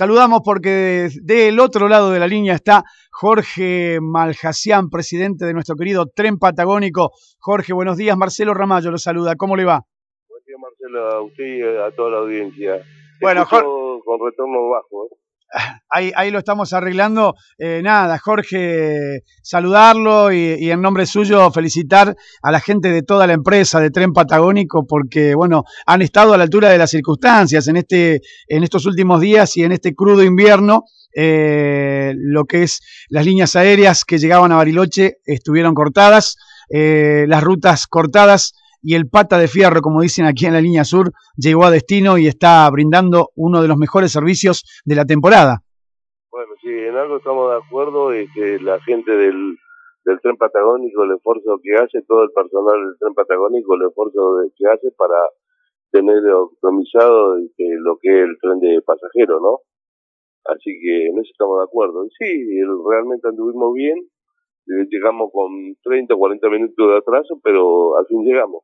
saludamos porque del otro lado de la línea está Jorge Malhacían, presidente de nuestro querido Tren Patagónico. Jorge, buenos días. Marcelo Ramallo lo saluda. ¿Cómo le va? Buen día, Marcelo, a usted y a toda la audiencia. Bueno, Escucho con retorno bajo. Ahí lo estamos arreglando. Nada, Jorge, saludarlo y en nombre suyo felicitar a la gente de toda la empresa de Tren Patagónico porque, bueno, han estado a la altura de las circunstancias en estos últimos días y en este crudo invierno. Lo que es las líneas aéreas que llegaban a Bariloche estuvieron cortadas, las rutas cortadas. Y el pata de fierro, como dicen aquí en la línea sur, llegó a destino y está brindando uno de los mejores servicios de la temporada. Bueno, sí, en algo estamos de acuerdo, es que la gente del Tren Patagónico, el esfuerzo que hace, todo el personal del Tren Patagónico, el esfuerzo que hace para tener optimizado lo que es el tren de pasajeros, ¿no? Así que en eso estamos de acuerdo. Y sí, realmente anduvimos bien, llegamos con 30 o 40 minutos de atraso, pero al fin llegamos.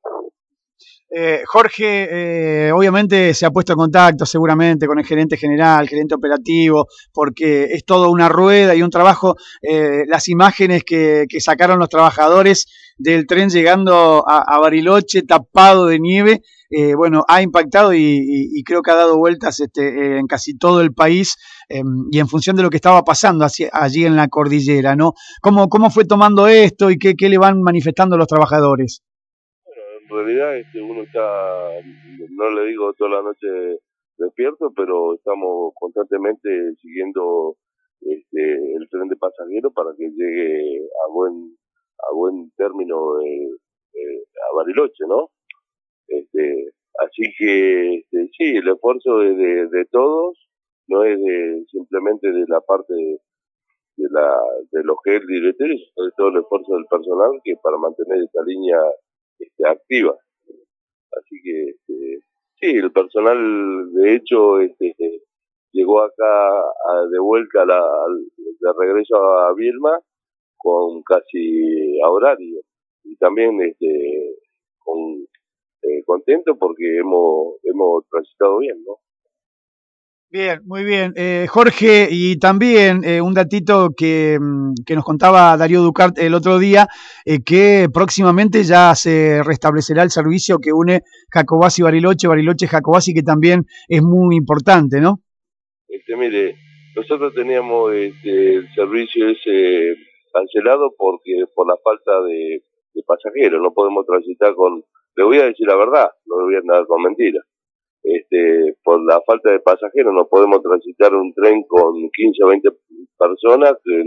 Jorge, obviamente se ha puesto en contacto seguramente con el gerente general, gerente operativo, porque es toda una rueda y un trabajo. Las imágenes que sacaron los trabajadores del tren llegando a Bariloche tapado de nieve, bueno, ha impactado y creo que ha dado vueltas en casi todo el país y en función de lo que estaba pasando allí en la cordillera, ¿no? ¿Cómo fue tomando esto y qué le van manifestando los trabajadores? En realidad uno está, no le digo toda la noche despierto, pero estamos constantemente siguiendo el tren de pasajeros para que llegue a buen término a Bariloche, ¿no? Así que sí, el esfuerzo es de todos, no es simplemente de la parte de los que es el directorio, sino de todo el esfuerzo del personal que para mantener esta línea activa. Así que sí, el personal de hecho llegó acá de vuelta de regreso a Viedma con casi a horario y también contento porque hemos transitado bien, ¿no? Bien, muy bien. Jorge, y también un datito que nos contaba Darío Ducart el otro día, que próximamente ya se restablecerá el servicio que une Jacobasi y Bariloche, Bariloche-Jacobasi, que también es muy importante, ¿no? Mire, nosotros teníamos el servicio ese cancelado porque por la falta de pasajeros, no podemos transitar le voy a decir la verdad, no le voy a andar con mentiras. Por la falta de pasajeros no podemos transitar un tren con 15 o 20 personas que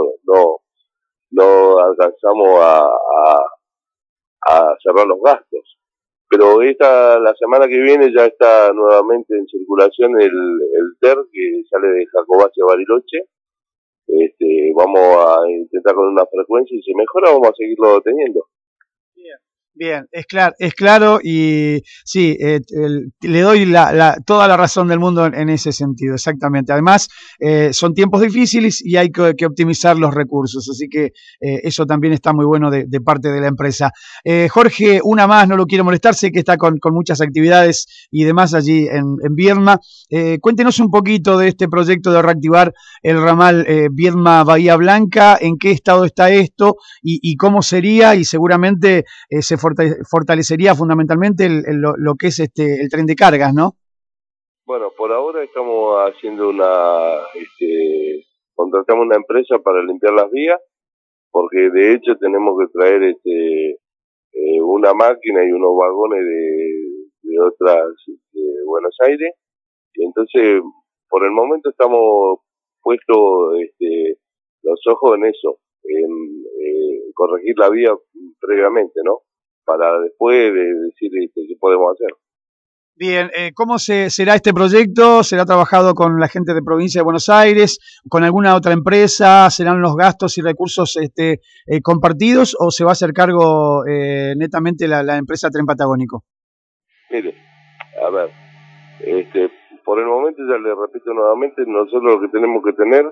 no alcanzamos a cerrar los gastos. Pero la semana que viene ya está nuevamente en circulación el TER que sale de Jacobasi a Bariloche. Vamos a intentar con una frecuencia y si mejora vamos a seguirlo teniendo. Bien, es claro y sí, le doy toda la razón del mundo en ese sentido, exactamente. Además, son tiempos difíciles y hay que optimizar los recursos, así que eso también está muy bueno de parte de la empresa. Jorge, una más, no lo quiero molestar, sé que está con muchas actividades y demás allí en Viedma. Cuéntenos un poquito de este proyecto de reactivar el ramal Viedma-Bahía Blanca, en qué estado está esto y cómo sería y seguramente se fortalecería fundamentalmente lo que es el tren de cargas, ¿no? Bueno, por ahora estamos haciendo contratamos una empresa para limpiar las vías, porque de hecho tenemos que traer una máquina y unos vagones de otras de Buenos Aires, y entonces por el momento estamos puestos los ojos en eso, en corregir la vía previamente, ¿no? Para después decir qué podemos hacer. Bien, ¿cómo será este proyecto? ¿Será trabajado con la gente de provincia de Buenos Aires, con alguna otra empresa? ¿Serán los gastos y recursos compartidos o se va a hacer cargo netamente la empresa Tren Patagónico? Mire, a ver, por el momento, ya le repito nuevamente, nosotros lo que tenemos que tener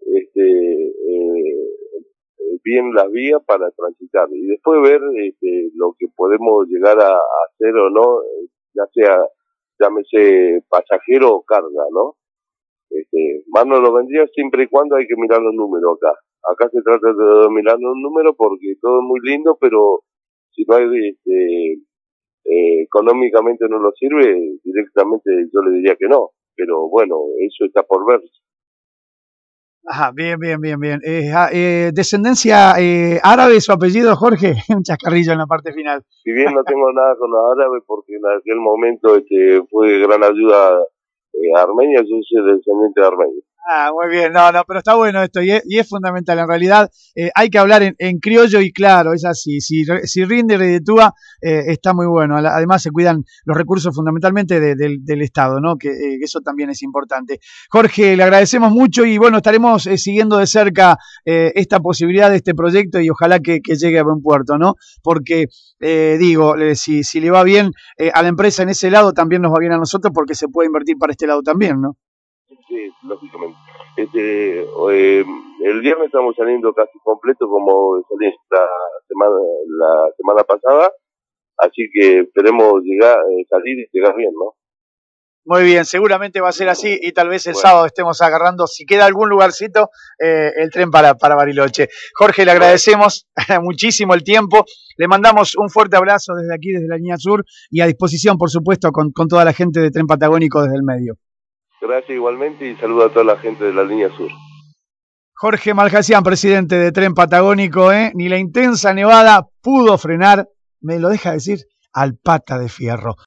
bien las vías para transitar y después ver lo que podemos llegar a hacer o no, ya sea, llámese pasajero o carga, ¿no? más no lo vendría siempre y cuando hay que mirar los números acá. Acá se trata de mirar los números porque todo es muy lindo, pero si no hay, económicamente no nos sirve, directamente yo le diría que no. Pero bueno, eso está por ver. Ajá, bien, bien, bien, bien. ¿Descendencia árabe su apellido, Jorge? Un chascarrillo en la parte final. Si bien no tengo nada con los árabes, porque en aquel momento fue de gran ayuda a Armenia, yo soy descendiente de Armenia. Ah, muy bien, no, no, pero está bueno esto y es fundamental. En realidad hay que hablar en criollo y claro, es así. Si rinde y reditúa, está muy bueno. Además se cuidan los recursos fundamentalmente del Estado, ¿no? Que eso también es importante. Jorge, le agradecemos mucho y bueno, estaremos siguiendo de cerca esta posibilidad de este proyecto y ojalá que llegue a buen puerto, ¿no? Porque, digo, si le va bien a la empresa en ese lado, también nos va bien a nosotros porque se puede invertir para este lado también, ¿no? Sí, lógicamente. El viernes estamos saliendo casi completo como salí la semana pasada, así que esperemos salir y llegar bien, ¿no? Muy bien, seguramente va a ser así y tal vez el sábado estemos agarrando, si queda algún lugarcito, el tren para Bariloche. Jorge, le agradecemos muchísimo el tiempo, le mandamos un fuerte abrazo desde aquí, desde la línea sur y a disposición, por supuesto, con toda la gente de Tren Patagónico desde el medio. Gracias igualmente y saludo a toda la gente de la línea sur. Jorge Malhacían, presidente de Tren Patagónico, ni la intensa nevada pudo frenar, me lo deja decir, al Pata de Fierro.